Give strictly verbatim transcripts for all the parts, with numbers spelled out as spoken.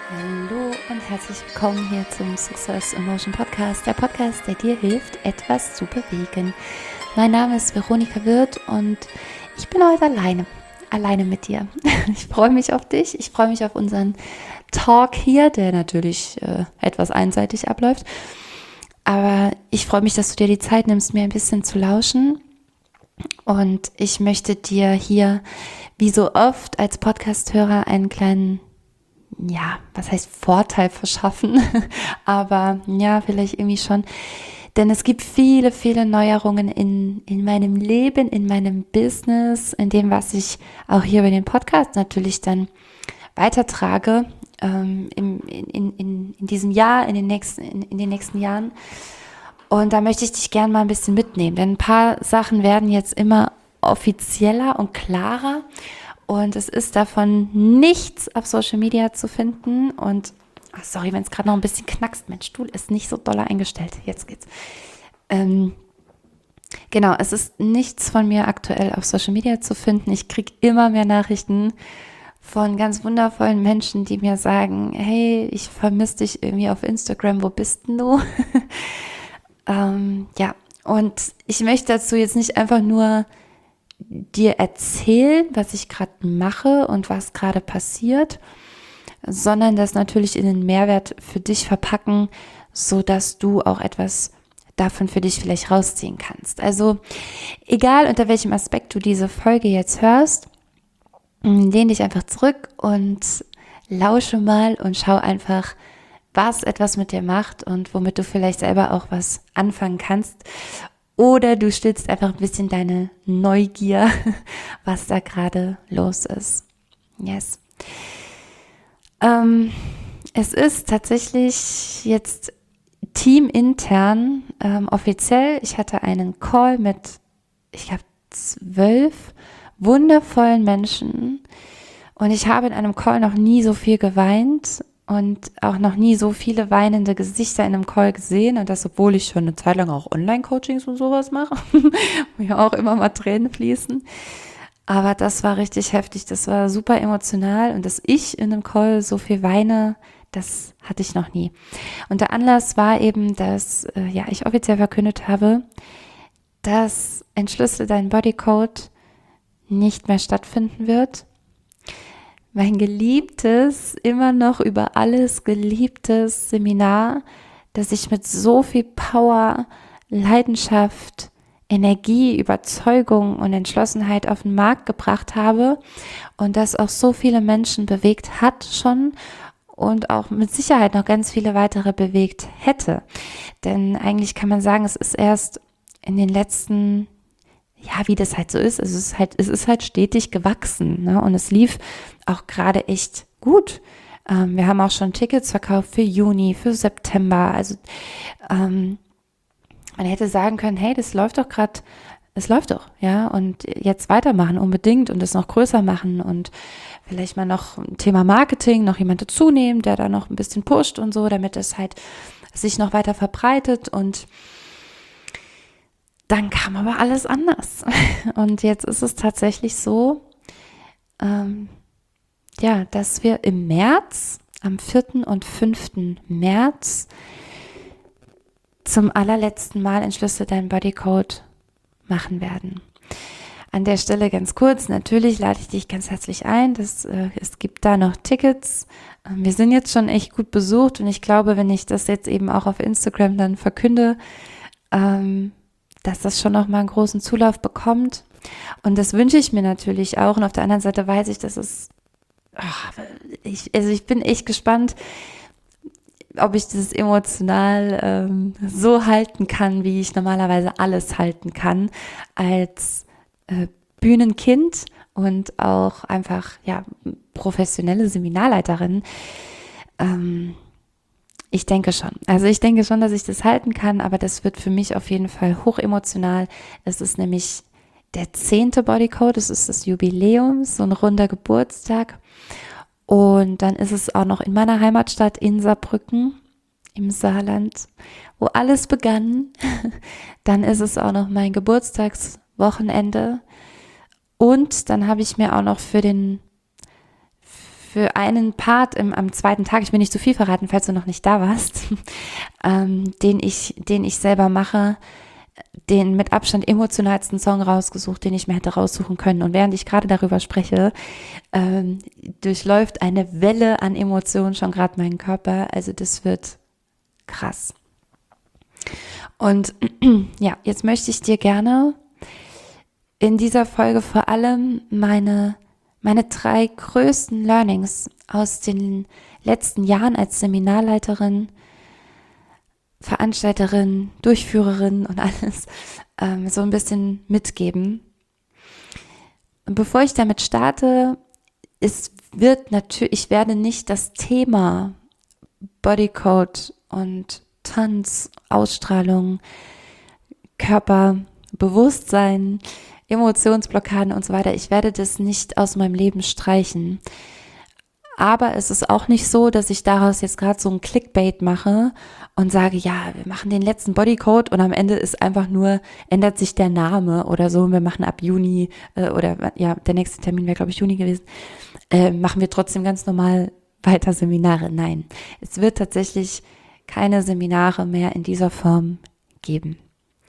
Hallo und herzlich willkommen hier zum Success Emotion Podcast, der Podcast, der dir hilft, etwas zu bewegen. Mein Name ist Veronika Wirth und ich bin heute alleine, alleine mit dir. Ich freue mich auf dich, ich freue mich auf unseren Talk hier, der natürlich äh, etwas einseitig abläuft. Aber ich freue mich, dass du dir die Zeit nimmst, mir ein bisschen zu lauschen. Und ich möchte dir hier, wie so oft als Podcast-Hörer, einen kleinen ja, was heißt Vorteil verschaffen, aber ja, vielleicht irgendwie schon, denn es gibt viele, viele Neuerungen in, in meinem Leben, in meinem Business, in dem, was ich auch hier über den Podcast natürlich dann weitertrage, ähm, im, in, in, in diesem Jahr, in den nächsten, in, in den nächsten Jahren. Und da möchte ich dich gerne mal ein bisschen mitnehmen, denn ein paar Sachen werden jetzt immer offizieller und klarer. Und es ist davon nichts auf Social Media zu finden. Und oh sorry, wenn es gerade noch ein bisschen knackst. Mein Stuhl ist nicht so doll eingestellt. Jetzt geht's. Ähm, genau, es ist nichts von mir aktuell auf Social Media zu finden. Ich kriege immer mehr Nachrichten von ganz wundervollen Menschen, die mir sagen, hey, ich vermisse dich irgendwie auf Instagram. Wo bist denn du? ähm, ja, und ich möchte dazu jetzt nicht einfach nur dir erzählen, was ich gerade mache und was gerade passiert, sondern das natürlich in den Mehrwert für dich verpacken, so dass du auch etwas davon für dich vielleicht rausziehen kannst. Also egal unter welchem Aspekt du diese Folge jetzt hörst, lehn dich einfach zurück und lausche mal und schau einfach, was etwas mit dir macht und womit du vielleicht selber auch was anfangen kannst. Oder du stillst einfach ein bisschen deine Neugier, was da gerade los ist. Yes. Ähm, es ist tatsächlich jetzt teamintern ähm, offiziell. Ich hatte einen Call mit, ich glaube, zwölf wundervollen Menschen. Und ich habe in einem Call noch nie so viel geweint. Und auch noch nie so viele weinende Gesichter in einem Call gesehen. Und das, obwohl ich schon eine Zeit lang auch Online-Coachings und sowas mache, wo ja auch immer mal Tränen fließen. Aber das war richtig heftig. Das war super emotional. Und dass ich in einem Call so viel weine, das hatte ich noch nie. Und der Anlass war eben, dass äh, ja ich offiziell verkündet habe, dass Entschlüssel deinen Bodycode nicht mehr stattfinden wird. Mein geliebtes, immer noch über alles geliebtes Seminar, das ich mit so viel Power, Leidenschaft, Energie, Überzeugung und Entschlossenheit auf den Markt gebracht habe und das auch so viele Menschen bewegt hat schon und auch mit Sicherheit noch ganz viele weitere bewegt hätte. Denn eigentlich kann man sagen, es ist erst in den letzten ja, wie das halt so ist, also es ist halt, es ist halt stetig gewachsen, ne? Und es lief auch gerade echt gut. Ähm, wir haben auch schon Tickets verkauft für Juni, für September. Also ähm, man hätte sagen können, hey, das läuft doch gerade, es läuft doch, ja, und jetzt weitermachen unbedingt und es noch größer machen und vielleicht mal noch ein Thema Marketing, noch jemand dazu nehmen, der da noch ein bisschen pusht und so, damit es halt sich noch weiter verbreitet und dann kam aber alles anders. Und jetzt ist es tatsächlich so, ähm, ja, dass wir im März, am vierten und fünften März, zum allerletzten Mal Entschlüssel deinen Bodycode machen werden. An der Stelle ganz kurz, natürlich lade ich dich ganz herzlich ein. Das, äh, es gibt da noch Tickets. Ähm, wir sind jetzt schon echt gut besucht und ich glaube, wenn ich das jetzt eben auch auf Instagram dann verkünde, ähm, dass das schon noch mal einen großen Zulauf bekommt. Und das wünsche ich mir natürlich auch. Und auf der anderen Seite weiß ich, dass es, ach, ich, also ich bin echt gespannt, ob ich das emotional ähm, so halten kann, wie ich normalerweise alles halten kann, als äh, Bühnenkind und auch einfach, ja, professionelle Seminarleiterin. Ähm, Ich denke schon. Also ich denke schon, dass ich das halten kann, aber das wird für mich auf jeden Fall hochemotional. Es ist nämlich der zehnte Bodycode, es ist das Jubiläum, so ein runder Geburtstag. Und dann ist es auch noch in meiner Heimatstadt in Saarbrücken im Saarland, wo alles begann. Dann ist es auch noch mein Geburtstagswochenende. Und dann habe ich mir auch noch für den für einen Part im, am zweiten Tag, ich will nicht zu viel verraten, falls du noch nicht da warst, ähm, den ich, den ich selber mache, den mit Abstand emotionalsten Song rausgesucht, den ich mir hätte raussuchen können. Und während ich gerade darüber spreche, ähm, durchläuft eine Welle an Emotionen schon gerade meinen Körper. Also das wird krass. Und ja, jetzt möchte ich dir gerne in dieser Folge vor allem meine, meine drei größten Learnings aus den letzten Jahren als Seminarleiterin, Veranstalterin, Durchführerin und alles ähm, so ein bisschen mitgeben. Und bevor ich damit starte, es wird natürlich, ich werde nicht das Thema Bodycode und Tanz, Ausstrahlung, Körperbewusstsein, Emotionsblockaden und so weiter, ich werde das nicht aus meinem Leben streichen. Aber es ist auch nicht so, dass ich daraus jetzt gerade so ein Clickbait mache und sage, ja, wir machen den letzten Bodycode und am Ende ist einfach nur, ändert sich der Name oder so. Und wir machen ab Juni äh, oder ja, der nächste Termin wäre, glaube ich, Juni gewesen, äh, machen wir trotzdem ganz normal weiter Seminare. Nein, es wird tatsächlich keine Seminare mehr in dieser Form geben.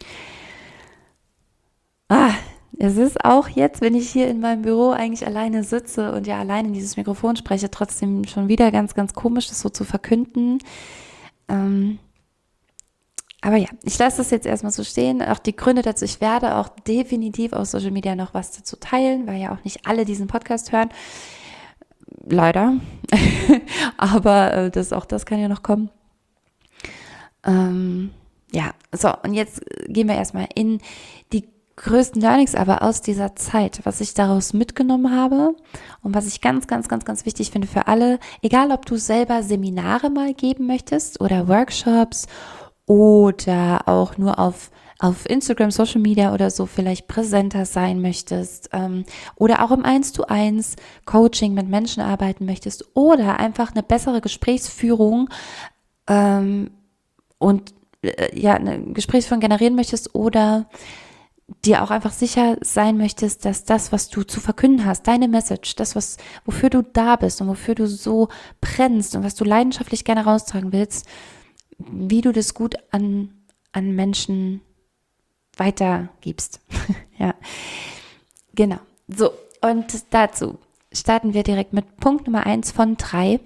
Ah, es ist auch jetzt, wenn ich hier in meinem Büro eigentlich alleine sitze und ja alleine in dieses Mikrofon spreche, trotzdem schon wieder ganz, ganz komisch, das so zu verkünden. Ähm, aber ja, ich lasse das jetzt erstmal so stehen. Auch die Gründe dazu, ich werde auch definitiv auf Social Media noch was dazu teilen, weil ja auch nicht alle diesen Podcast hören. Leider. Aber äh, das, auch das kann ja noch kommen. Ähm, ja, so, und jetzt gehen wir erstmal in die größten Learnings aber aus dieser Zeit, was ich daraus mitgenommen habe und was ich ganz, ganz, ganz, ganz wichtig finde für alle, egal ob du selber Seminare mal geben möchtest oder Workshops oder auch nur auf, auf Instagram, Social Media oder so vielleicht präsenter sein möchtest ähm, oder auch im eins zu eins Coaching mit Menschen arbeiten möchtest oder einfach eine bessere Gesprächsführung ähm, und äh, ja, eine Gesprächsführung generieren möchtest oder dir auch einfach sicher sein möchtest, dass das, was du zu verkünden hast, deine Message, das, was, wofür du da bist und wofür du so brennst und was du leidenschaftlich gerne raustragen willst, wie du das gut an, an Menschen weitergibst. Ja, genau. So, und dazu starten wir direkt mit Punkt Nummer eins von drei.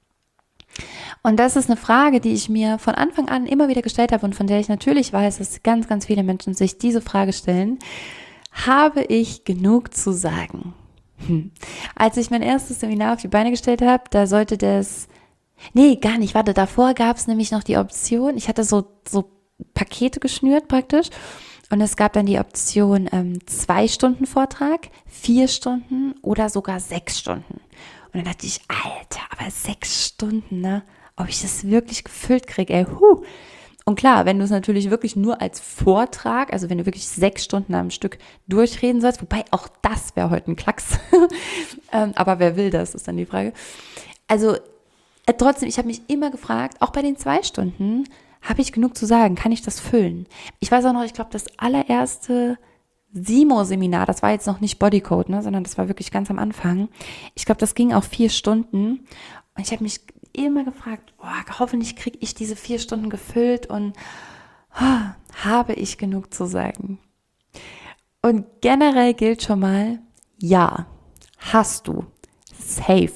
Und das ist eine Frage, die ich mir von Anfang an immer wieder gestellt habe und von der ich natürlich weiß, dass ganz, ganz viele Menschen sich diese Frage stellen. Habe ich genug zu sagen? Hm. Als ich mein erstes Seminar auf die Beine gestellt habe, da sollte das, nee, gar nicht, warte, davor gab es nämlich noch die Option, ich hatte so, so Pakete geschnürt praktisch und es gab dann die Option ähm, zwei Stunden Vortrag, vier Stunden oder sogar sechs Stunden. Und dann dachte ich, Alter, aber sechs Stunden, ne? Ob ich das wirklich gefüllt kriege, ey, huh. Und klar, wenn du es natürlich wirklich nur als Vortrag, also wenn du wirklich sechs Stunden am Stück durchreden sollst, wobei auch das wäre heute ein Klacks. ähm, aber wer will das, ist dann die Frage. Also äh, trotzdem, ich habe mich immer gefragt, auch bei den zwei Stunden, habe ich genug zu sagen? Kann ich das füllen? Ich weiß auch noch, ich glaube, das allererste Simo-Seminar, das war jetzt noch nicht Bodycode, ne, sondern das war wirklich ganz am Anfang. Ich glaube, das ging auch vier Stunden. Und ich habe mich immer gefragt, oh, hoffentlich kriege ich diese vier Stunden gefüllt und oh, habe ich genug zu sagen? Und generell gilt schon mal, ja, hast du. Safe.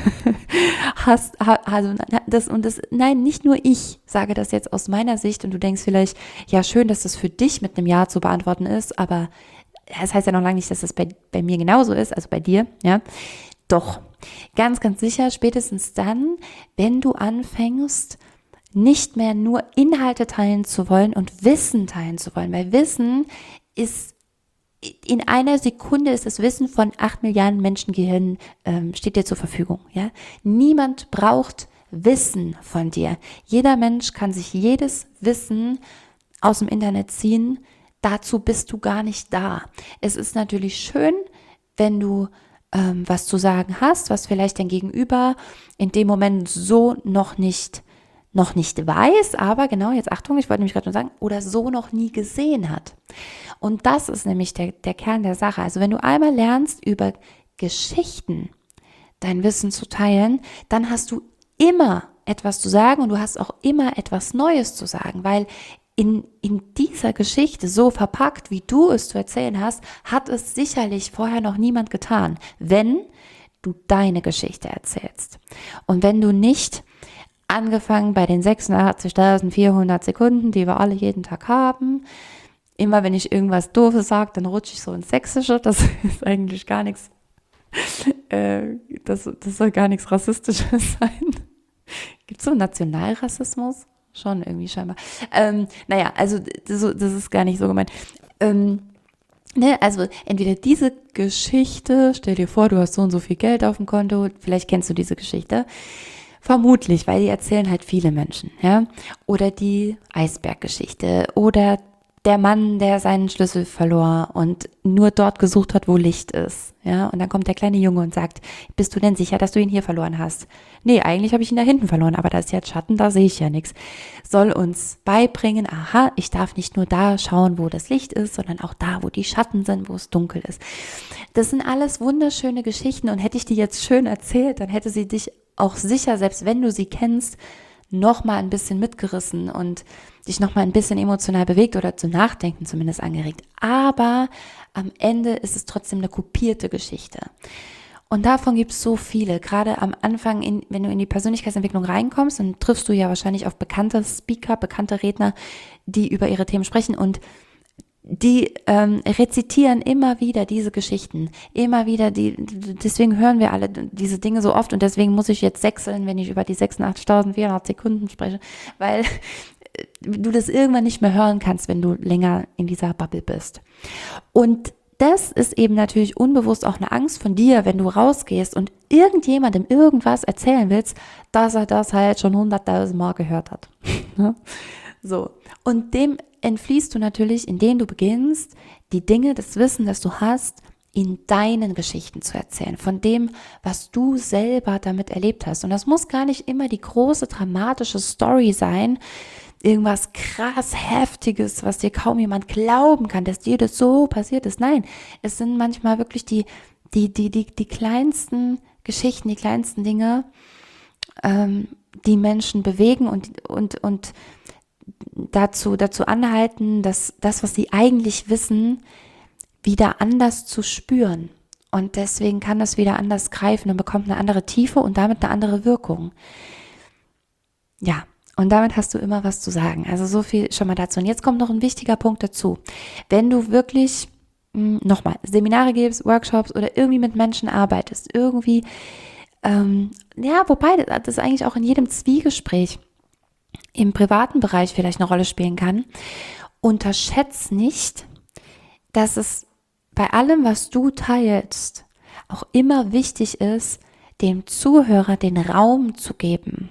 Hast, also das und das, nein, nicht nur ich sage das jetzt aus meiner Sicht und du denkst vielleicht, ja schön, dass das für dich mit einem Ja zu beantworten ist, aber das heißt ja noch lange nicht, dass das bei, bei mir genauso ist, also bei dir, ja. Doch, ganz, ganz sicher, spätestens dann, wenn du anfängst, nicht mehr nur Inhalte teilen zu wollen und Wissen teilen zu wollen, weil Wissen ist, in einer Sekunde ist das Wissen von acht Milliarden Menschengehirnen, ähm, steht dir zur Verfügung, ja. Niemand braucht Wissen von dir. Jeder Mensch kann sich jedes Wissen aus dem Internet ziehen, dazu bist du gar nicht da. Es ist natürlich schön, wenn du ähm, was zu sagen hast, was vielleicht dein Gegenüber in dem Moment so noch nicht, noch nicht weiß, aber genau, jetzt Achtung, ich wollte nämlich gerade nur sagen, oder so noch nie gesehen hat. Und das ist nämlich der, der Kern der Sache. Also wenn du einmal lernst über Geschichten, dein Wissen zu teilen, dann hast du immer etwas zu sagen und du hast auch immer etwas Neues zu sagen, weil in, in dieser Geschichte, so verpackt, wie du es zu erzählen hast, hat es sicherlich vorher noch niemand getan, wenn du deine Geschichte erzählst. Und wenn du nicht angefangen bei den sechsundachtzigtausendvierhundert Sekunden, die wir alle jeden Tag haben, immer wenn ich irgendwas Doofes sage, dann rutsche ich so ins Sächsische, das ist eigentlich gar nichts, äh, das, das soll gar nichts Rassistisches sein. Gibt es so Nationalrassismus? Schon irgendwie scheinbar. Ähm, naja, also das, das ist gar nicht so gemeint. Ähm, ne, also entweder diese Geschichte, stell dir vor, du hast so und so viel Geld auf dem Konto, vielleicht kennst du diese Geschichte. Vermutlich, weil die erzählen halt viele Menschen, ja. Oder die Eisberggeschichte oder der Mann, der seinen Schlüssel verlor und nur dort gesucht hat, wo Licht ist, ja. Und dann kommt der kleine Junge und sagt, bist du denn sicher, dass du ihn hier verloren hast? Nee, eigentlich habe ich ihn da hinten verloren, aber da ist jetzt Schatten, da sehe ich ja nichts. Soll uns beibringen, aha, ich darf nicht nur da schauen, wo das Licht ist, sondern auch da, wo die Schatten sind, wo es dunkel ist. Das sind alles wunderschöne Geschichten und hätte ich die jetzt schön erzählt, dann hätte sie dich auch sicher, selbst wenn du sie kennst, noch mal ein bisschen mitgerissen und dich noch mal ein bisschen emotional bewegt oder zum Nachdenken zumindest angeregt. Aber am Ende ist es trotzdem eine kopierte Geschichte. Und davon gibt es so viele. Gerade am Anfang, in, wenn du in die Persönlichkeitsentwicklung reinkommst, dann triffst du ja wahrscheinlich auf bekannte Speaker, bekannte Redner, die über ihre Themen sprechen und die ähm, rezitieren immer wieder diese Geschichten, immer wieder, die, deswegen hören wir alle diese Dinge so oft und deswegen muss ich jetzt sechseln, wenn ich über die sechsundachtzigtausendvierhundert Sekunden spreche, weil du das irgendwann nicht mehr hören kannst, wenn du länger in dieser Bubble bist. Und das ist eben natürlich unbewusst auch eine Angst von dir, wenn du rausgehst und irgendjemandem irgendwas erzählen willst, dass er das halt schon hunderttausend Mal gehört hat. So. Und dem entfliehst du natürlich, indem du beginnst, die Dinge, das Wissen, das du hast, in deinen Geschichten zu erzählen, von dem, was du selber damit erlebt hast. Und das muss gar nicht immer die große, dramatische Story sein, irgendwas krass Heftiges, was dir kaum jemand glauben kann, dass dir das so passiert ist. Nein, es sind manchmal wirklich die, die, die, die, die kleinsten Geschichten, die kleinsten Dinge, ähm, die Menschen bewegen und, und, und dazu, dazu anhalten, dass das, was sie eigentlich wissen, wieder anders zu spüren. Und deswegen kann das wieder anders greifen und bekommt eine andere Tiefe und damit eine andere Wirkung. Ja, und damit hast du immer was zu sagen. Also so viel schon mal dazu. Und jetzt kommt noch ein wichtiger Punkt dazu. Wenn du wirklich, nochmal, Seminare gibst, Workshops oder irgendwie mit Menschen arbeitest, irgendwie, ähm, ja, wobei das eigentlich auch in jedem Zwiegespräch im privaten Bereich vielleicht eine Rolle spielen kann, unterschätz nicht, dass es bei allem, was du teilst, auch immer wichtig ist, dem Zuhörer den Raum zu geben.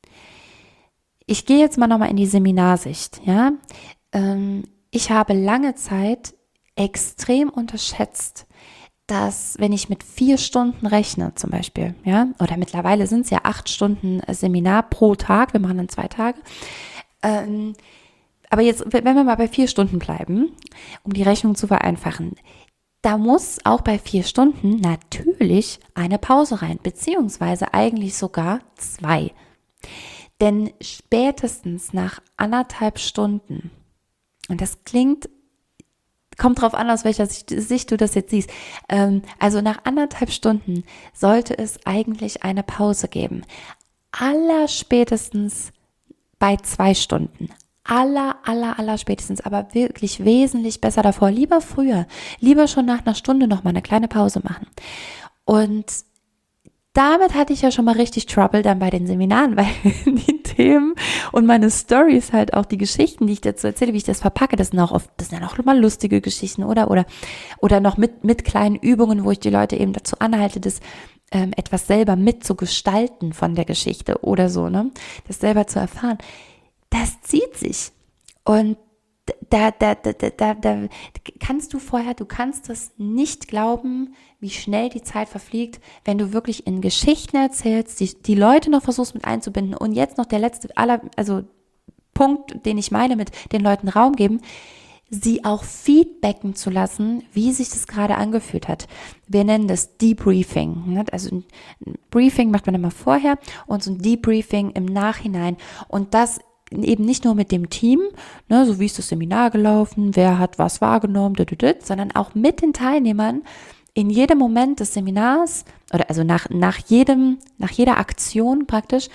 Ich gehe jetzt mal nochmal in die Seminarsicht, ja. Ähm, ich habe lange Zeit extrem unterschätzt, dass wenn ich mit vier Stunden rechne zum Beispiel, ja, oder mittlerweile sind es ja acht Stunden Seminar pro Tag, wir machen dann zwei Tage, ähm, aber jetzt, wenn wir mal bei vier Stunden bleiben, um die Rechnung zu vereinfachen, da muss auch bei vier Stunden natürlich eine Pause rein, beziehungsweise eigentlich sogar zwei. Denn spätestens nach anderthalb Stunden, und das klingt, kommt drauf an, aus welcher Sicht, Sicht du das jetzt siehst, ähm, also nach anderthalb Stunden sollte es eigentlich eine Pause geben. Allerspätestens bei zwei Stunden. Aller, aller, aller spätestens, aber wirklich wesentlich besser davor. Lieber früher, lieber schon nach einer Stunde noch mal eine kleine Pause machen. Und damit hatte ich ja schon mal richtig Trouble dann bei den Seminaren, weil die Themen und meine Stories halt auch die Geschichten, die ich dazu erzähle, wie ich das verpacke, das sind auch oft, das sind auch mal lustige Geschichten, oder? Oder, oder noch mit, mit kleinen Übungen, wo ich die Leute eben dazu anhalte, das ähm, etwas selber mitzugestalten von der Geschichte oder so, ne? Das selber zu erfahren. Das zieht sich. Und da, da, da, da, da, da kannst du vorher, du kannst es nicht glauben, wie schnell die Zeit verfliegt, wenn du wirklich in Geschichten erzählst, die, die Leute noch versuchst mit einzubinden. Und jetzt noch der letzte, aller, also Punkt, den ich meine mit den Leuten Raum geben. sie auch feedbacken zu lassen, wie sich das gerade angefühlt hat. Wir nennen das Debriefing. Also ein Briefing macht man immer vorher und so ein Debriefing im Nachhinein. Und das eben nicht nur mit dem Team, ne, so wie ist das Seminar gelaufen, wer hat was wahrgenommen, sondern auch mit den Teilnehmern in jedem Moment des Seminars oder also nach, nach jedem, nach jeder Aktion praktisch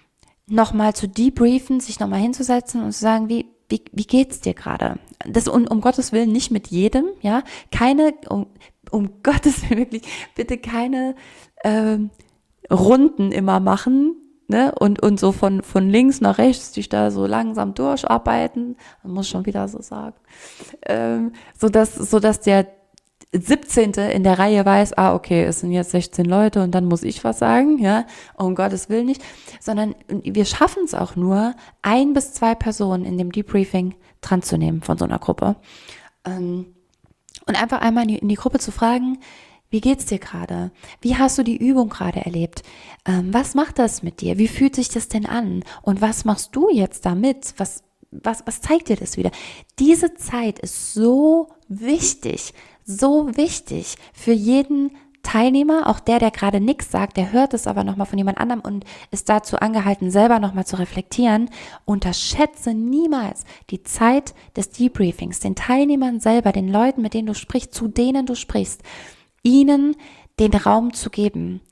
nochmal zu debriefen, sich nochmal hinzusetzen und zu sagen, wie, wie, wie geht's dir gerade? Das um, um Gottes Willen nicht mit jedem, ja, keine, um, um Gottes Willen wirklich, bitte keine ähm, Runden immer machen, ne, und, und so von, von links nach rechts dich da so langsam durcharbeiten, man muss schon wieder so sagen, ähm, so dass, so dass der siebzehnte in der Reihe weiß, ah, okay, es sind jetzt sechzehn Leute und dann muss ich was sagen, ja, um Gottes Willen nicht, sondern wir schaffen es auch nur, ein bis zwei Personen in dem Debriefing dran zu nehmen von so einer Gruppe. Und einfach einmal in die, in die Gruppe zu fragen, wie geht's dir gerade? Wie hast du die Übung gerade erlebt? Was macht das mit dir? Wie fühlt sich das denn an? Und was machst du jetzt damit? Was, was, was zeigt dir das wieder? Diese Zeit ist so wichtig, so wichtig für jeden Teilnehmer, auch der, der gerade nichts sagt, der hört es aber nochmal von jemand anderem und ist dazu angehalten, selber nochmal zu reflektieren. Unterschätze niemals die Zeit des Debriefings, den Teilnehmern selber, den Leuten, mit denen du sprichst, zu denen du sprichst, ihnen den Raum zu geben,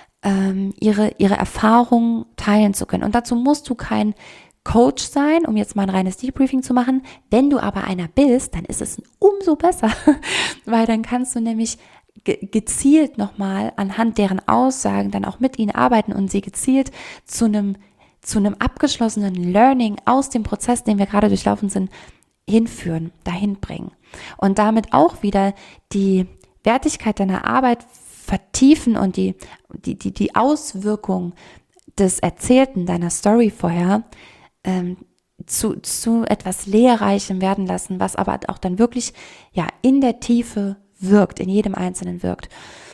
ähm, ihre, ihre Erfahrungen teilen zu können. Und dazu musst du kein Coach sein, um jetzt mal ein reines Debriefing zu machen. Wenn du aber einer bist, dann ist es umso besser, weil dann kannst du nämlich ge- gezielt nochmal anhand deren Aussagen dann auch mit ihnen arbeiten und sie gezielt zu einem zu einem abgeschlossenen Learning aus dem Prozess, den wir gerade durchlaufen sind, hinführen, dahin bringen. Und damit auch wieder die Wertigkeit deiner Arbeit vertiefen und die, die, die, die Auswirkung des Erzählten deiner Story vorher ähm, zu, zu etwas Lehrreichem werden lassen, was aber auch dann wirklich ja in der Tiefe wirkt, in jedem Einzelnen wirkt.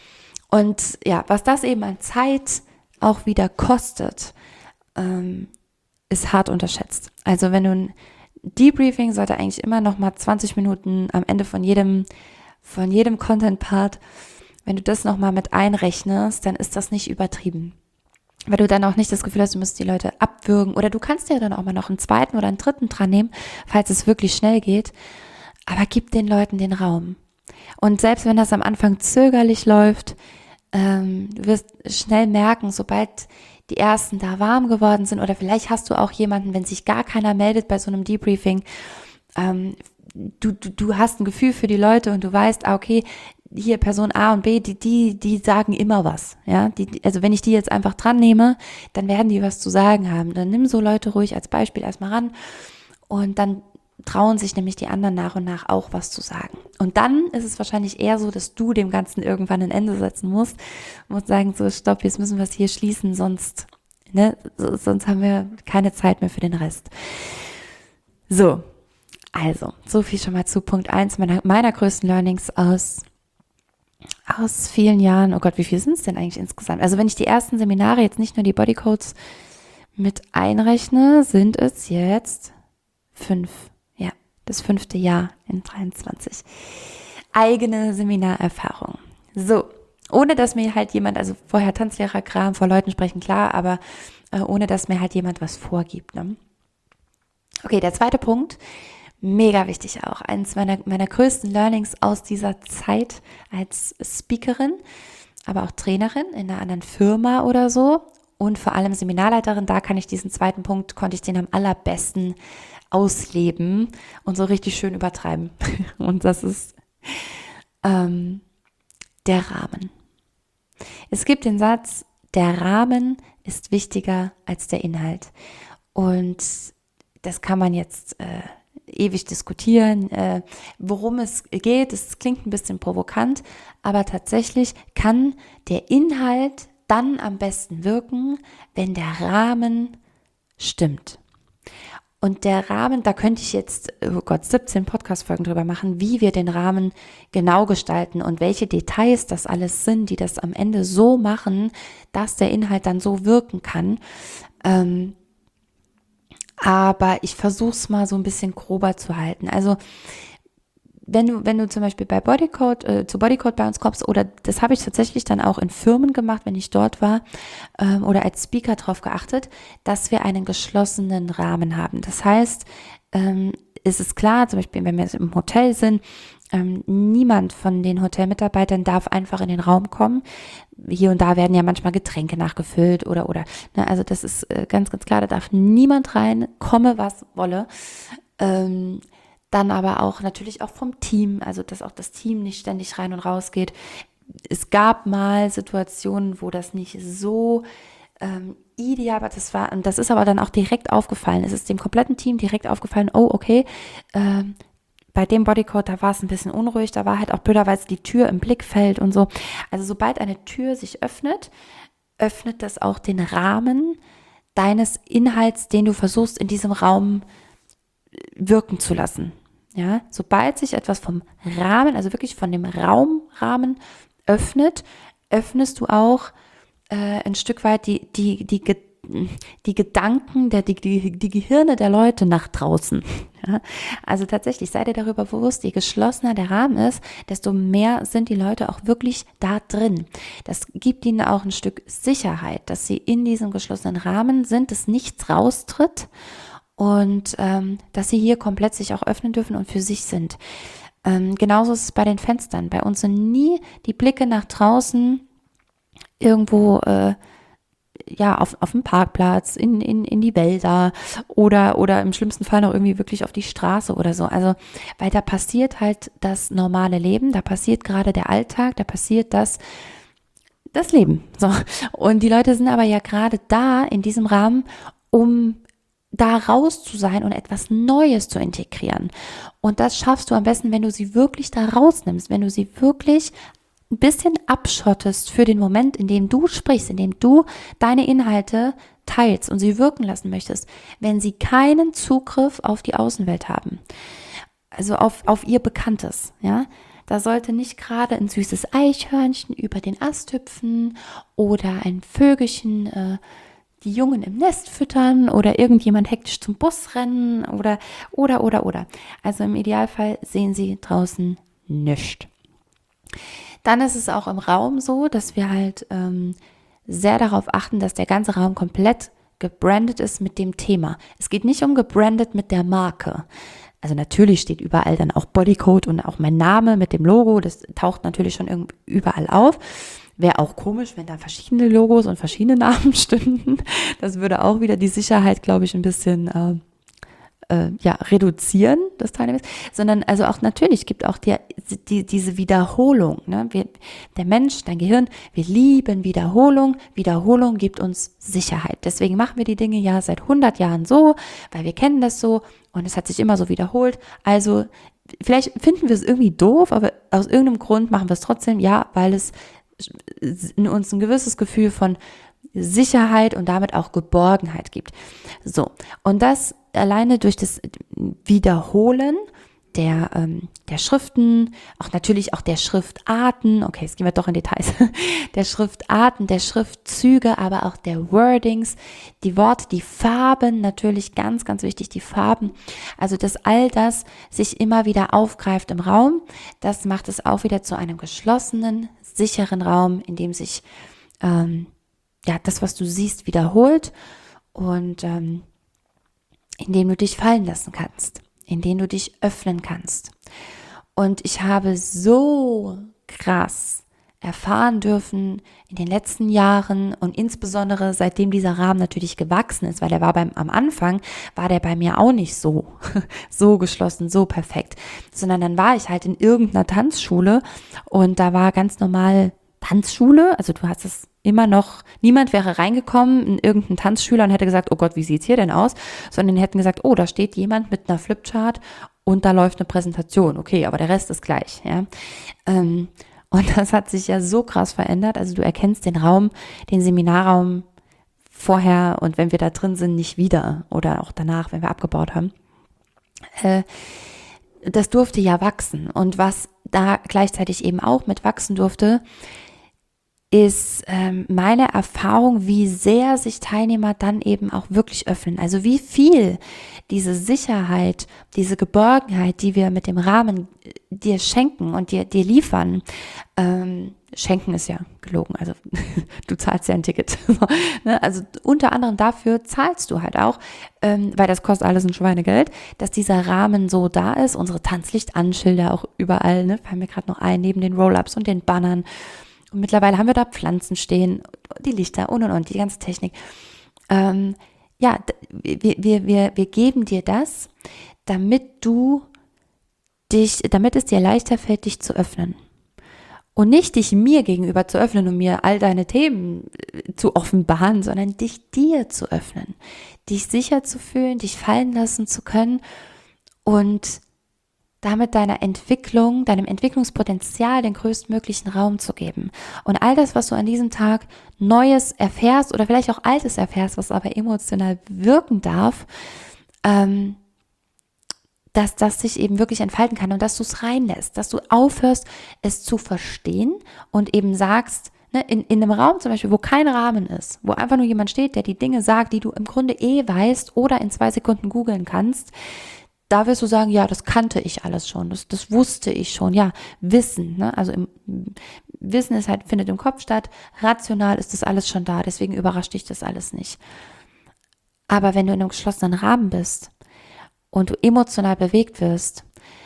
Und ja, was das eben an Zeit auch wieder kostet, ähm, ist hart unterschätzt. Also wenn du ein Debriefing sollte eigentlich immer noch mal zwanzig Minuten am Ende von jedem von jedem Content-Part, wenn du das nochmal mit einrechnest, dann ist das nicht übertrieben. Weil du dann auch nicht das Gefühl hast, du musst die Leute abwürgen oder du kannst dir dann auch mal noch einen zweiten oder einen dritten dran nehmen, falls es wirklich schnell geht. Aber gib den Leuten den Raum. Und selbst wenn das am Anfang zögerlich läuft, ähm, du wirst schnell merken, sobald die ersten da warm geworden sind oder vielleicht hast du auch jemanden, wenn sich gar keiner meldet bei so einem Debriefing, ähm, Du, du, du hast ein Gefühl für die Leute und du weißt, ah, okay, hier Person A und B, die, die, die sagen immer was, ja, die, also wenn ich die jetzt einfach dran nehme, dann werden die was zu sagen haben, dann nimm so Leute ruhig als Beispiel erstmal ran und dann trauen sich nämlich die anderen nach und nach auch was zu sagen. Und dann ist es wahrscheinlich eher so, dass du dem Ganzen irgendwann ein Ende setzen musst, musst sagen, so stopp, jetzt müssen wir es hier schließen, sonst, ne, sonst haben wir keine Zeit mehr für den Rest. So. Also, so viel schon mal zu Punkt eins meiner, meiner größten Learnings aus, aus vielen Jahren. Oh Gott, wie viel sind es denn eigentlich insgesamt? Also wenn ich die ersten Seminare, jetzt nicht nur die Bodycodes mit einrechne, sind es jetzt fünf. Ja, das fünfte Jahr in dreiundzwanzig. Eigene Seminarerfahrung. So, ohne dass mir halt jemand, also vorher Tanzlehrerkram, vor Leuten sprechen, klar, aber äh, ohne dass mir halt jemand was vorgibt. Ne? Okay, der zweite Punkt. Mega wichtig auch. Eines meiner, meiner größten Learnings aus dieser Zeit als Speakerin, aber auch Trainerin in einer anderen Firma oder so und vor allem Seminarleiterin. Da kann ich diesen zweiten Punkt, konnte ich den am allerbesten ausleben und so richtig schön übertreiben. Und das ist ähm, der Rahmen. Es gibt den Satz, der Rahmen ist wichtiger als der Inhalt. Und das kann man jetzt äh, ewig diskutieren, äh, worum es geht. Es klingt ein bisschen provokant, aber tatsächlich kann der Inhalt dann am besten wirken, wenn der Rahmen stimmt. Und der Rahmen, da könnte ich jetzt, oh Gott, siebzehn Podcast-Folgen drüber machen, wie wir den Rahmen genau gestalten und welche Details das alles sind, die das am Ende so machen, dass der Inhalt dann so wirken kann. Ähm, Aber ich versuche es mal so ein bisschen grober zu halten. Also wenn du, wenn du zum Beispiel bei Bodycode, äh, zu Bodycode bei uns kommst, oder das habe ich tatsächlich dann auch in Firmen gemacht, wenn ich dort war, ähm, oder als Speaker darauf geachtet, dass wir einen geschlossenen Rahmen haben. Das heißt, ähm, ist es klar, zum Beispiel, wenn wir jetzt im Hotel sind, ähm, niemand von den Hotelmitarbeitern darf einfach in den Raum kommen. Hier und da werden ja manchmal Getränke nachgefüllt oder, oder, ne, also das ist äh, ganz, ganz klar, da darf niemand rein, komme was wolle. Ähm, dann aber auch natürlich auch vom Team, also dass auch das Team nicht ständig rein und raus geht. Es gab mal Situationen, wo das nicht so ähm, ideal war, das war, und das ist aber dann auch direkt aufgefallen. Es ist dem kompletten Team direkt aufgefallen, oh, okay, ähm, bei dem Bodycode, da war es ein bisschen unruhig, da war halt auch blöderweise die Tür im Blickfeld und so. Also sobald eine Tür sich öffnet, öffnet das auch den Rahmen deines Inhalts, den du versuchst in diesem Raum wirken zu lassen. Ja, sobald sich etwas vom Rahmen, also wirklich von dem Raumrahmen öffnet, öffnest du auch äh, ein Stück weit die, die, die, die Gedanken, der, die, die, die Gehirne der Leute nach draußen. Ja, also tatsächlich, sei dir darüber bewusst, je geschlossener der Rahmen ist, desto mehr sind die Leute auch wirklich da drin. Das gibt ihnen auch ein Stück Sicherheit, dass sie in diesem geschlossenen Rahmen sind, dass nichts raustritt und ähm, dass sie hier komplett sich auch öffnen dürfen und für sich sind. Ähm, genauso ist es bei den Fenstern. Bei uns sind nie die Blicke nach draußen irgendwo äh, ja, auf, auf dem Parkplatz, in, in, in die Wälder oder, oder im schlimmsten Fall noch irgendwie wirklich auf die Straße oder so. Also, weil da passiert halt das normale Leben, da passiert gerade der Alltag, da passiert das, das Leben. So. Und die Leute sind aber ja gerade da in diesem Rahmen, um da raus zu sein und etwas Neues zu integrieren. Und das schaffst du am besten, wenn du sie wirklich da rausnimmst, wenn du sie wirklich ein bisschen abschottest für den Moment, in dem du sprichst, in dem du deine Inhalte teilst und sie wirken lassen möchtest, wenn sie keinen Zugriff auf die Außenwelt haben, also auf, auf ihr Bekanntes, ja. Da sollte nicht gerade ein süßes Eichhörnchen über den Ast hüpfen oder ein Vögelchen äh, die Jungen im Nest füttern oder irgendjemand hektisch zum Bus rennen oder, oder, oder, oder. Also im Idealfall sehen sie draußen nichts. Dann ist es auch im Raum so, dass wir halt ähm, sehr darauf achten, dass der ganze Raum komplett gebrandet ist mit dem Thema. Es geht nicht um gebrandet mit der Marke. Also natürlich steht überall dann auch Bodycode und auch mein Name mit dem Logo. Das taucht natürlich schon überall auf. Wäre auch komisch, wenn da verschiedene Logos und verschiedene Namen stünden. Das würde auch wieder die Sicherheit, glaube ich, ein bisschen äh, äh, ja, reduzieren, das Teilnehmens. Sondern also auch natürlich gibt auch die, die, diese Wiederholung. Ne? Wir, der Mensch, dein Gehirn, wir lieben Wiederholung. Wiederholung gibt uns Sicherheit. Deswegen machen wir die Dinge ja seit hundert Jahren so, weil wir kennen das so und es hat sich immer so wiederholt. Also vielleicht finden wir es irgendwie doof, aber aus irgendeinem Grund machen wir es trotzdem, ja, weil es in uns ein gewisses Gefühl von Sicherheit und damit auch Geborgenheit gibt. So, und das alleine durch das Wiederholen der, ähm, der Schriften, auch natürlich auch der Schriftarten, okay, jetzt gehen wir doch in Details, der Schriftarten, der Schriftzüge, aber auch der Wordings, die Worte, die Farben, natürlich ganz, ganz wichtig, die Farben, also dass all das sich immer wieder aufgreift im Raum, das macht es auch wieder zu einem geschlossenen, sicheren Raum, in dem sich ähm, ja das, was du siehst, wiederholt und ähm, in dem du dich fallen lassen kannst, in dem du dich öffnen kannst. Und ich habe so krass erfahren dürfen in den letzten Jahren und insbesondere seitdem dieser Rahmen natürlich gewachsen ist, weil der war beim, am Anfang war der bei mir auch nicht so, so geschlossen, so perfekt, sondern dann war ich halt in irgendeiner Tanzschule und da war ganz normal Tanzschule, also du hast es immer noch, niemand wäre reingekommen in irgendeinen Tanzschüler und hätte gesagt, oh Gott, wie sieht's hier denn aus? Sondern die hätten gesagt, oh, da steht jemand mit einer Flipchart und da läuft eine Präsentation. Okay, aber der Rest ist gleich, ja. Ähm, und das hat sich ja so krass verändert. Also du erkennst den Raum, den Seminarraum vorher und wenn wir da drin sind, nicht wieder oder auch danach, wenn wir abgebaut haben. Äh, das durfte ja wachsen. Und was da gleichzeitig eben auch mit wachsen durfte, ist ähm, meine Erfahrung, wie sehr sich Teilnehmer dann eben auch wirklich öffnen. Also wie viel diese Sicherheit, diese Geborgenheit, die wir mit dem Rahmen dir schenken und dir, dir liefern, ähm, schenken ist ja gelogen, also du zahlst ja ein Ticket. Ne? Also unter anderem dafür zahlst du halt auch, ähm, weil das kostet alles ein Schweinegeld, dass dieser Rahmen so da ist, unsere Tanzlichtanschilder auch überall, ne, fallen mir gerade noch ein, neben den Roll-Ups und den Bannern. Und mittlerweile haben wir da Pflanzen stehen, die Lichter und und und, die ganze Technik. Ähm, ja, wir, wir, wir, wir geben dir das, damit du dich, damit es dir leichter fällt, dich zu öffnen. Und nicht dich mir gegenüber zu öffnen und mir all deine Themen zu offenbaren, sondern dich dir zu öffnen. Dich sicher zu fühlen, dich fallen lassen zu können und damit deiner Entwicklung, deinem Entwicklungspotenzial den größtmöglichen Raum zu geben. Und all das, was du an diesem Tag Neues erfährst oder vielleicht auch Altes erfährst, was aber emotional wirken darf, ähm, dass das sich eben wirklich entfalten kann und dass du es reinlässt, dass du aufhörst, es zu verstehen und eben sagst, ne, in, in einem Raum zum Beispiel, wo kein Rahmen ist, wo einfach nur jemand steht, der die Dinge sagt, die du im Grunde eh weißt oder in zwei Sekunden googeln kannst, da wirst du sagen, ja, das kannte ich alles schon, das, das wusste ich schon, ja, Wissen, ne? Also im, Wissen ist halt, findet im Kopf statt, rational ist das alles schon da, deswegen überrascht dich das alles nicht. Aber wenn du in einem geschlossenen Rahmen bist und du emotional bewegt wirst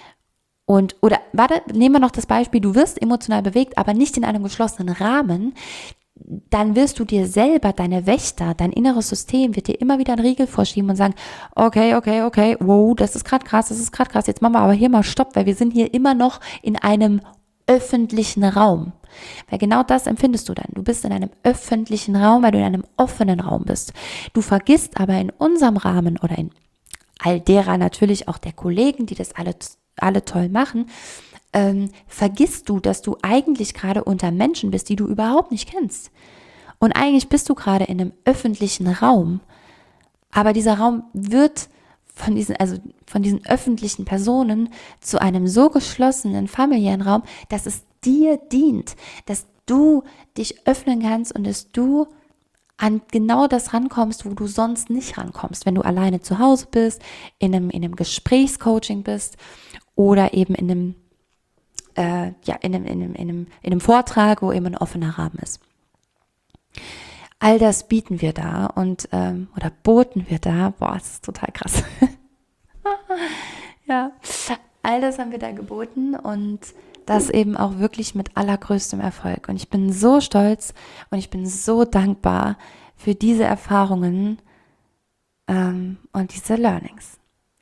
und, oder, warte, nehmen wir noch das Beispiel, du wirst emotional bewegt, aber nicht in einem geschlossenen Rahmen, dann wirst du dir selber, deine Wächter, dein inneres System wird dir immer wieder einen Riegel vorschieben und sagen, okay, okay, okay, wow, das ist gerade krass, das ist gerade krass, jetzt machen wir aber hier mal Stopp, weil wir sind hier immer noch in einem öffentlichen Raum. Weil genau das empfindest du dann. Du bist in einem öffentlichen Raum, weil du in einem offenen Raum bist. Du vergisst aber in unserem Rahmen oder in all derer natürlich auch der Kollegen, die das alle, alle toll machen, Ähm, vergisst du, dass du eigentlich gerade unter Menschen bist, die du überhaupt nicht kennst. Und eigentlich bist du gerade in einem öffentlichen Raum, aber dieser Raum wird von diesen, also von diesen öffentlichen Personen zu einem so geschlossenen familiären Raum, dass es dir dient, dass du dich öffnen kannst und dass du an genau das rankommst, wo du sonst nicht rankommst, wenn du alleine zu Hause bist, in einem, in einem Gesprächscoaching bist oder eben in einem Äh, ja, in einem, in, einem, in, einem, in einem Vortrag, wo eben ein offener Rahmen ist. All das bieten wir da und ähm, oder boten wir da. Boah, das ist total krass. Ja, all das haben wir da geboten und das eben auch wirklich mit allergrößtem Erfolg. Und ich bin so stolz und ich bin so dankbar für diese Erfahrungen ähm, und diese Learnings.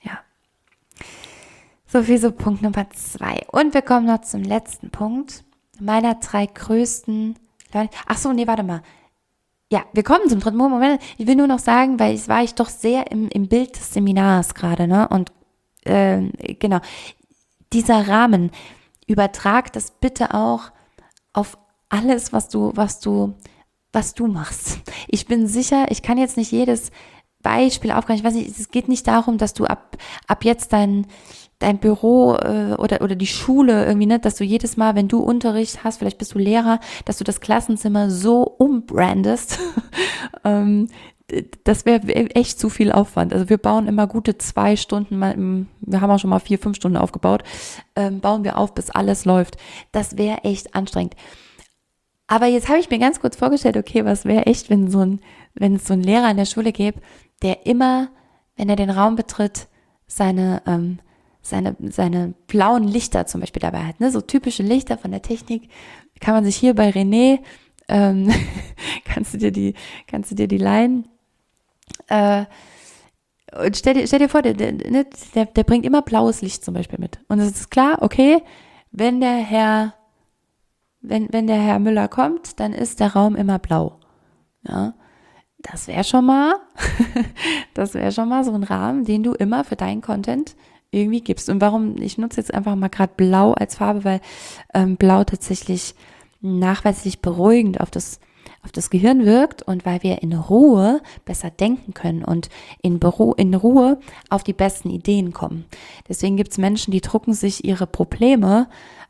So viel so Punkt Nummer zwei. Und wir kommen noch zum letzten Punkt meiner drei größten Learnings. Ach so, nee, warte mal. Ja, wir kommen zum dritten Moment. Ich will nur noch sagen, weil ich war ich doch sehr im, im Bild des Seminars gerade, ne? Und äh, genau, dieser Rahmen, übertrag das bitte auch auf alles, was du, was du, was du machst. Ich bin sicher, ich kann jetzt nicht jedes Beispiel aufgreifen. Ich weiß nicht, es geht nicht darum, dass du ab, ab jetzt dein dein Büro äh, oder, oder die Schule irgendwie, ne, dass du jedes Mal, wenn du Unterricht hast, vielleicht bist du Lehrer, dass du das Klassenzimmer so umbrandest, ähm, das wäre echt zu viel Aufwand. Also wir bauen immer gute zwei Stunden, mal im, wir haben auch schon mal vier, fünf Stunden aufgebaut, ähm, bauen wir auf, bis alles läuft. Das wäre echt anstrengend. Aber jetzt habe ich mir ganz kurz vorgestellt, okay, was wäre echt, wenn so ein, wenn es so einen Lehrer in der Schule gäbe, der immer, wenn er den Raum betritt, seine ähm, seine, seine blauen Lichter zum Beispiel dabei hat, ne? So typische Lichter von der Technik, kann man sich hier bei René, ähm, kannst du dir die, kannst du dir die leihen, äh, und stell dir, stell dir vor, der, der, der, der bringt immer blaues Licht zum Beispiel mit. Und es ist klar, okay, wenn der Herr, wenn, wenn der Herr Müller kommt, dann ist der Raum immer blau. Ja, das wäre schon mal, das wäre schon mal so ein Rahmen, den du immer für deinen Content irgendwie gibst. Und warum, ich nutze jetzt einfach mal gerade Blau als Farbe, weil ähm, Blau tatsächlich nachweislich beruhigend auf das, auf das Gehirn wirkt und weil wir in Ruhe besser denken können und in, Beru- in Ruhe auf die besten Ideen kommen. Deswegen gibt es Menschen, die drucken sich ihre Probleme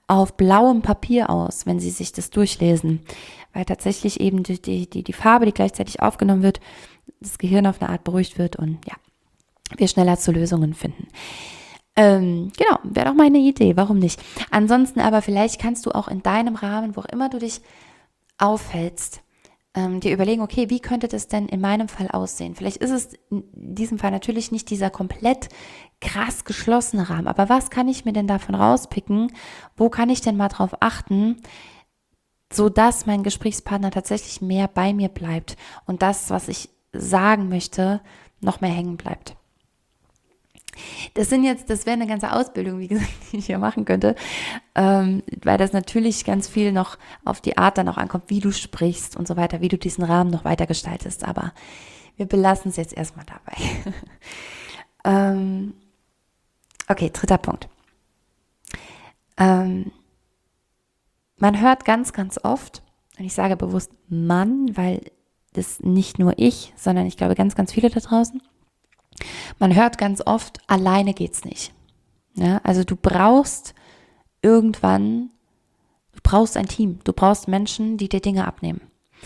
auf blauem Papier aus, wenn sie sich das durchlesen, weil tatsächlich eben die, die, die, die Farbe, die gleichzeitig aufgenommen wird, das Gehirn auf eine Art beruhigt wird und ja, wir schneller zu Lösungen finden. Ähm, genau, wäre doch meine Idee, warum nicht? Ansonsten aber vielleicht kannst du auch in deinem Rahmen, wo auch immer du dich aufhältst, ähm, dir überlegen, okay, wie könnte das denn in meinem Fall aussehen? Vielleicht ist es in diesem Fall natürlich nicht dieser komplett krass geschlossene Rahmen, aber was kann ich mir denn davon rauspicken? Wo kann ich denn mal drauf achten, sodass mein Gesprächspartner tatsächlich mehr bei mir bleibt und das, was ich sagen möchte, noch mehr hängen bleibt? Das sind jetzt, das wäre eine ganze Ausbildung, wie gesagt, die ich hier machen könnte, ähm, weil das natürlich ganz viel noch auf die Art dann auch ankommt, wie du sprichst und so weiter, wie du diesen Rahmen noch weiter gestaltest. Aber wir belassen es jetzt erstmal dabei. ähm, okay, dritter Punkt. Ähm, man hört ganz, ganz oft, und ich sage bewusst Mann, weil das nicht nur ich, sondern ich glaube ganz, ganz viele da draußen, man hört ganz oft, alleine geht's nicht. Ja, also du brauchst irgendwann, du brauchst ein Team, du brauchst Menschen, die dir Dinge abnehmen.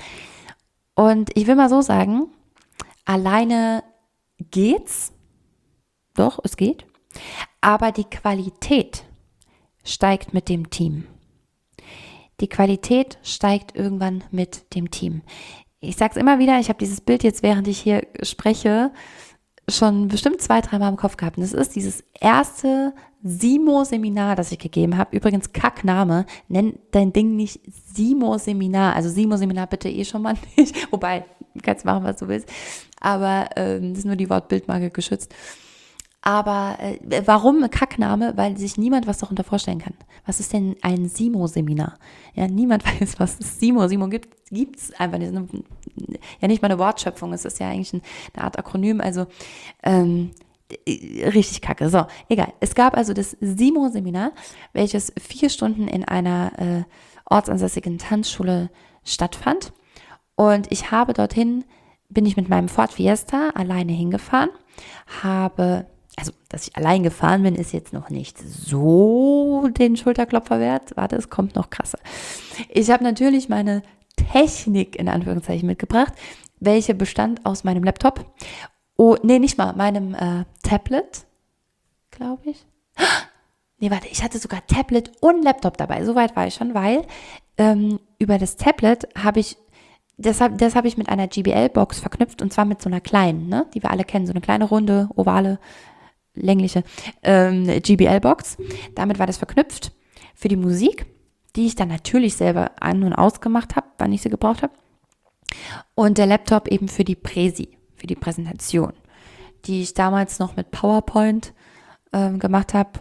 Und ich will mal so sagen, alleine geht's, doch, es geht, aber die Qualität steigt mit dem Team. Die Qualität steigt irgendwann mit dem Team. Ich sage es immer wieder, ich habe dieses Bild jetzt, während ich hier spreche, schon bestimmt zwei, dreimal im Kopf gehabt. Und das ist dieses erste Simo-Seminar, das ich gegeben habe. Übrigens, Kackname, nenn dein Ding nicht Simo-Seminar. Also Simo-Seminar bitte eh schon mal nicht. Wobei, du kannst machen, was du willst. Aber ähm, das ist nur die Wortbildmarke geschützt. Aber äh, warum ein Kackname? Weil sich niemand was darunter vorstellen kann. Was ist denn ein Simo-Seminar? Ja, niemand weiß, was es Simo. Simo gibt es einfach nicht. Ja, nicht mal eine Wortschöpfung. Es ist ja eigentlich ein, eine Art Akronym. Also ähm, richtig kacke. So, egal. Es gab also das Simo-Seminar, welches vier Stunden in einer äh, ortsansässigen Tanzschule stattfand. Und ich habe dorthin, bin ich mit meinem Ford Fiesta alleine hingefahren, habe... Also, dass ich allein gefahren bin, ist jetzt noch nicht so den Schulterklopfer wert. Warte, es kommt noch krasser. Ich habe natürlich meine Technik in Anführungszeichen mitgebracht, welche bestand aus meinem Laptop. Oh, nee, nicht mal, meinem äh, Tablet, glaube ich. Nee, warte, ich hatte sogar Tablet und Laptop dabei. Soweit war ich schon, weil ähm, über das Tablet habe ich Das habe das hab ich mit einer J B L-Box verknüpft und zwar mit so einer kleinen, ne, die wir alle kennen, so eine kleine runde, ovale, längliche ähm, J B L-Box. Damit war das verknüpft für die Musik, die ich dann natürlich selber an- und ausgemacht habe, wann ich sie gebraucht habe. Und der Laptop eben für die Präsi, für die Präsentation, die ich damals noch mit PowerPoint ähm, gemacht habe.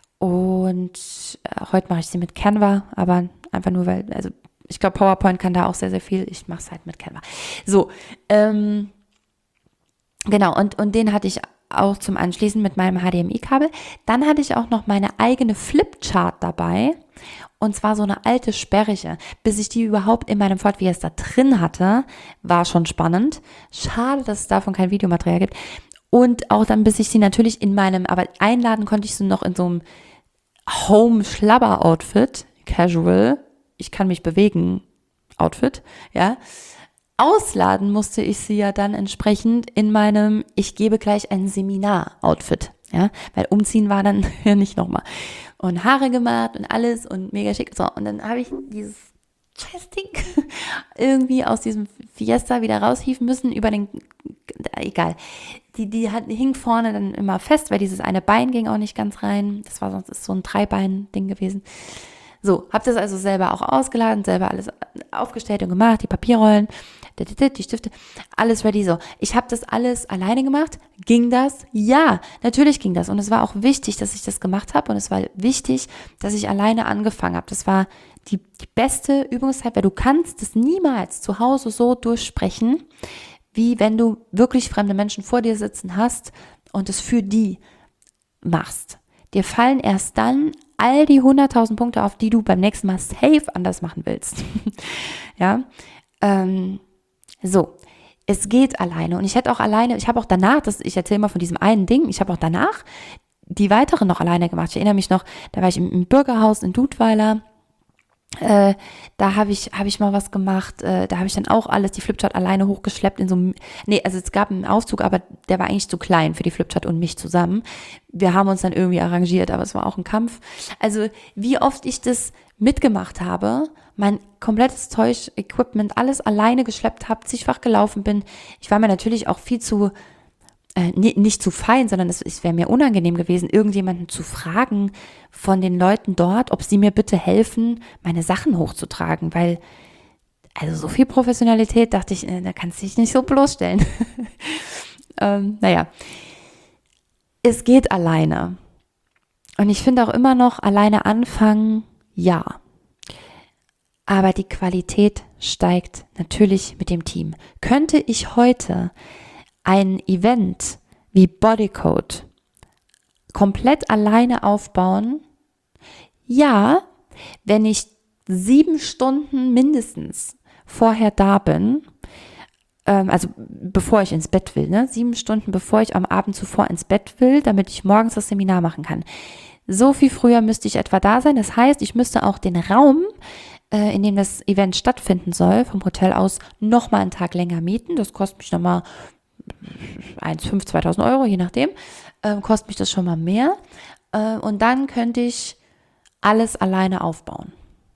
Und äh, heute mache ich sie mit Canva, aber einfach nur, weil, also ich glaube, PowerPoint kann da auch sehr, sehr viel. Ich mache es halt mit Canva. So, ähm, genau, und, und den hatte ich auch zum Anschließen mit meinem H D M I-Kabel. Dann hatte ich auch noch meine eigene Flipchart dabei. Und zwar so eine alte sperrige. Bis ich die überhaupt in meinem Ford Fiesta drin hatte, war schon spannend. Schade, dass es davon kein Videomaterial gibt. Und auch dann, bis ich sie natürlich in meinem, aber einladen konnte ich sie noch in so einem Home-Schlabber-Outfit, Casual, ich kann mich bewegen, Outfit, ja. Ausladen musste ich sie ja dann entsprechend in meinem, ich gebe gleich ein Seminar-Outfit, ja, weil umziehen war dann ja nicht nochmal. Und Haare gemacht und alles und mega schick. So, und dann habe ich dieses Chesting irgendwie aus diesem Fiesta wieder raushieven müssen über den, egal. Die, die hat, hing vorne dann immer fest, weil dieses eine Bein ging auch nicht ganz rein. Das war sonst ist so ein Dreibein-Ding gewesen. So, habe das also selber auch ausgeladen, selber alles aufgestellt und gemacht, die Papierrollen, die Stifte, alles ready. So, ich habe das alles alleine gemacht. Ging das? Ja, natürlich ging das. Und es war auch wichtig, dass ich das gemacht habe. Und es war wichtig, dass ich alleine angefangen habe. Das war die, die beste Übungszeit, weil du kannst es niemals zu Hause so durchsprechen, wie wenn du wirklich fremde Menschen vor dir sitzen hast und es für die machst. Dir fallen erst dann all die hunderttausend Punkte auf, die du beim nächsten Mal safe anders machen willst. Ja, ähm, so, es geht alleine und ich hätte auch alleine, ich habe auch danach, das, ich erzähle mal von diesem einen Ding, ich habe auch danach die weiteren noch alleine gemacht. Ich erinnere mich noch, da war ich im, im Bürgerhaus in Dudweiler. Äh, da habe ich, hab ich mal was gemacht, äh, da habe ich dann auch alles, die Flipchart alleine hochgeschleppt in so einem, nee, also es gab einen Aufzug, aber der war eigentlich zu klein für die Flipchart und mich zusammen. Wir haben uns dann irgendwie arrangiert, aber es war auch ein Kampf. Also wie oft ich das mitgemacht habe, mein komplettes Zeug, Equipment, alles alleine geschleppt habe, zigfach gelaufen bin. Ich war mir natürlich auch viel zu Äh, nicht zu fein, sondern es, es wäre mir unangenehm gewesen, irgendjemanden zu fragen von den Leuten dort, ob sie mir bitte helfen, meine Sachen hochzutragen, weil, also so viel Professionalität, dachte ich, äh, da kannst du dich nicht so bloßstellen. ähm, naja, es geht alleine. Und ich finde auch immer noch, alleine anfangen, ja. Aber die Qualität steigt natürlich mit dem Team. Könnte ich heute ein Event wie Bodycode komplett alleine aufbauen? Ja, wenn ich sieben Stunden mindestens vorher da bin, ähm, also bevor ich ins Bett will, ne? sieben Stunden bevor ich am Abend zuvor ins Bett will, damit ich morgens das Seminar machen kann. So viel früher müsste ich etwa da sein. Das heißt, ich müsste auch den Raum, äh, in dem das Event stattfinden soll, vom Hotel aus nochmal einen Tag länger mieten. Das kostet mich nochmal eins Komma fünf, zweitausend Euro, je nachdem, äh, kostet mich das schon mal mehr. Äh, und dann könnte ich alles alleine aufbauen.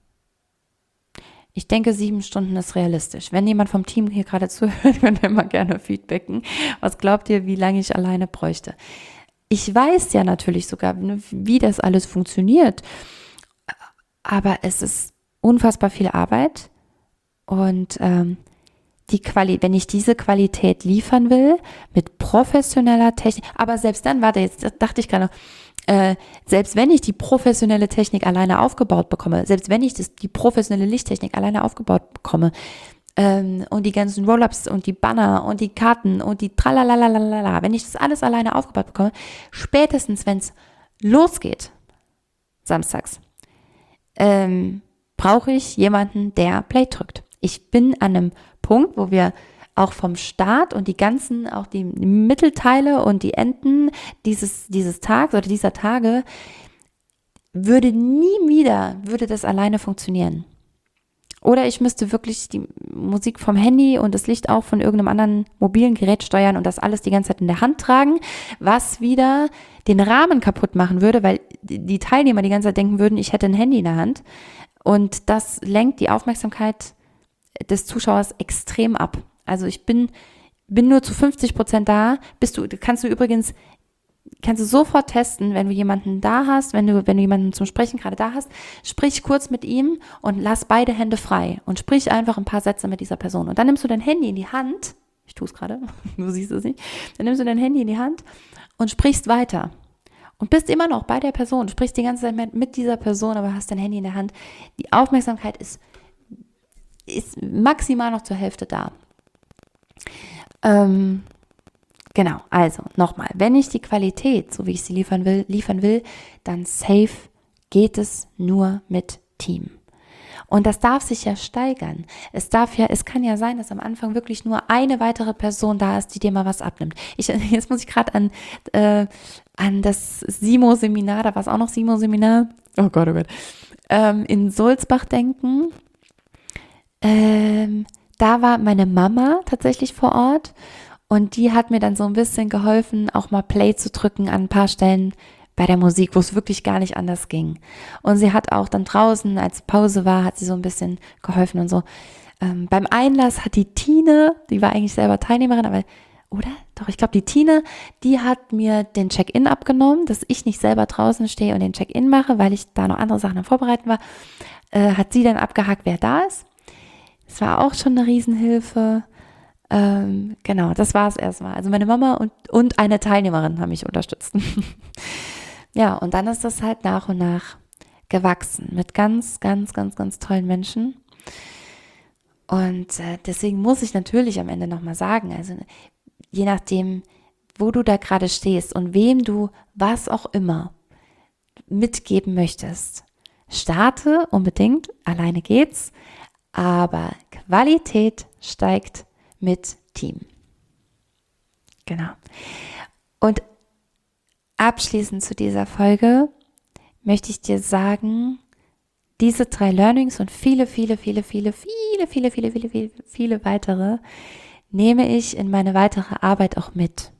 Ich denke, sieben Stunden ist realistisch. Wenn jemand vom Team hier gerade zuhört, könnt ihr immer gerne feedbacken. Was glaubt ihr, wie lange ich alleine bräuchte? Ich weiß ja natürlich sogar, wie das alles funktioniert. Aber es ist unfassbar viel Arbeit. Und ähm, die Quali- wenn ich diese Qualität liefern will, mit professioneller Technik, aber selbst dann, warte, jetzt dachte ich gerade noch, äh, selbst wenn ich die professionelle Technik alleine aufgebaut bekomme, selbst wenn ich das, die professionelle Lichttechnik alleine aufgebaut bekomme, ähm, und die ganzen Roll-Ups und die Banner und die Karten und die Tralalalalala, wenn ich das alles alleine aufgebaut bekomme, spätestens wenn es losgeht, samstags, ähm, brauche ich jemanden, der Play drückt. Ich bin an einem Punkt, wo wir auch vom Start und die ganzen, auch die Mittelteile und die Enden dieses, dieses Tags oder dieser Tage, würde nie wieder, würde das alleine funktionieren. Oder ich müsste wirklich die Musik vom Handy und das Licht auch von irgendeinem anderen mobilen Gerät steuern und das alles die ganze Zeit in der Hand tragen, was wieder den Rahmen kaputt machen würde, weil die Teilnehmer die ganze Zeit denken würden, ich hätte ein Handy in der Hand. Und das lenkt die Aufmerksamkeit des Zuschauers extrem ab. Also ich bin, bin nur zu fünfzig Prozent da. Bist du, kannst du übrigens, kannst du sofort testen, wenn du jemanden da hast, wenn du, wenn du jemanden zum Sprechen gerade da hast, sprich kurz mit ihm und lass beide Hände frei und sprich einfach ein paar Sätze mit dieser Person. Und dann nimmst du dein Handy in die Hand, ich tue es gerade, du siehst es nicht, dann nimmst du dein Handy in die Hand und sprichst weiter. Und bist immer noch bei der Person, du sprichst die ganze Zeit mit, mit dieser Person, aber hast dein Handy in der Hand. Die Aufmerksamkeit ist, ist maximal noch zur Hälfte da. Ähm, genau, also nochmal, wenn ich die Qualität, so wie ich sie liefern will, liefern will, dann safe geht es nur mit Team. Und das darf sich ja steigern. Es darf ja, es kann ja sein, dass am Anfang wirklich nur eine weitere Person da ist, die dir mal was abnimmt. Ich, jetzt muss ich gerade an, äh, an das Simo-Seminar, da war es auch noch Simo-Seminar, oh Gott, oh Gott, ähm, in Sulzbach denken. Ähm, da war meine Mama tatsächlich vor Ort und die hat mir dann so ein bisschen geholfen, auch mal Play zu drücken an ein paar Stellen bei der Musik, wo es wirklich gar nicht anders ging. Und sie hat auch dann draußen, als Pause war, hat sie so ein bisschen geholfen und so. Ähm, beim Einlass hat die Tine, die war eigentlich selber Teilnehmerin, aber, oder? Doch, ich glaube, die Tine, die hat mir den Check-in abgenommen, dass ich nicht selber draußen stehe und den Check-in mache, weil ich da noch andere Sachen am Vorbereiten war. Äh, hat sie dann abgehakt, wer da ist. Das war auch schon eine Riesenhilfe. Ähm, genau, das war es erstmal. Also meine Mama und, und eine Teilnehmerin haben mich unterstützt. Ja, und dann ist das halt nach und nach gewachsen mit ganz, ganz, ganz, ganz tollen Menschen. Und äh, deswegen muss ich natürlich am Ende nochmal sagen, also je nachdem, wo du da gerade stehst und wem du was auch immer mitgeben möchtest, starte unbedingt, alleine geht's, aber Qualität steigt mit Team. Genau. Und abschließend zu dieser Folge möchte ich dir sagen, diese drei Learnings und viele, viele, viele, viele, viele, viele, viele, viele, viele, viele weitere nehme ich in meine weitere Arbeit auch mit.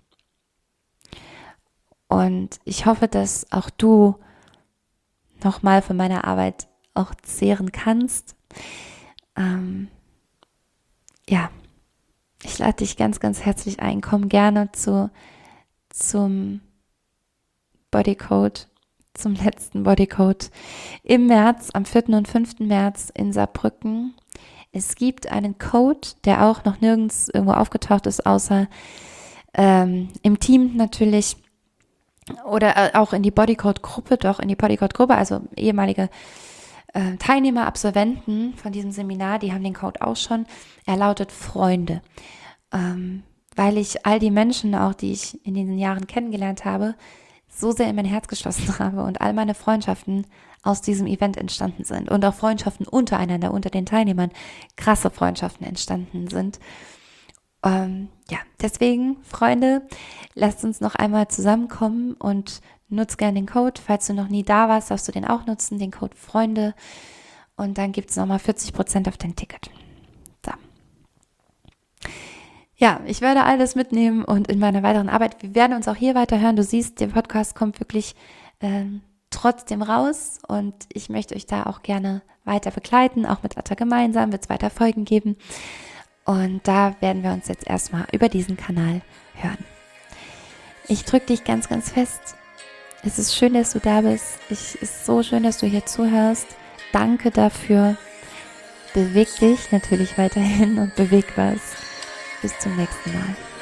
Und ich hoffe, dass auch du nochmal von meiner Arbeit auch zehren kannst. Ähm, ja, ich lade dich ganz, ganz herzlich ein. Komm gerne zu, zum Bodycode, zum letzten Bodycode im März, am vierten und fünften März in Saarbrücken. Es gibt einen Code, der auch noch nirgends irgendwo aufgetaucht ist, außer ähm, im Team natürlich oder auch in die Bodycode-Gruppe, doch in die Bodycode-Gruppe, also ehemalige äh, Teilnehmer, Absolventen von diesem Seminar, die haben den Code auch schon. Er lautet Freunde, ähm, weil ich all die Menschen auch, die ich in diesen Jahren kennengelernt habe, so sehr in mein Herz geschlossen habe und all meine Freundschaften aus diesem Event entstanden sind und auch Freundschaften untereinander, unter den Teilnehmern, krasse Freundschaften entstanden sind. Ähm, ja, deswegen, Freunde, lasst uns noch einmal zusammenkommen und nutzt gerne den Code. Falls du noch nie da warst, darfst du den auch nutzen, den Code Freunde. Und dann gibt es nochmal vierzig Prozent auf dein Ticket. So. Ja, ich werde alles mitnehmen und in meiner weiteren Arbeit, wir werden uns auch hier weiterhören. Du siehst, der Podcast kommt wirklich ähm, trotzdem raus und ich möchte euch da auch gerne weiter begleiten. Auch mit Atta gemeinsam wird es weiter Folgen geben. Und da werden wir uns jetzt erstmal über diesen Kanal hören. Ich drücke dich ganz, ganz fest. Es ist schön, dass du da bist. Es ist so schön, dass du hier zuhörst. Danke dafür. Beweg dich natürlich weiterhin und beweg was. Bis zum nächsten Mal.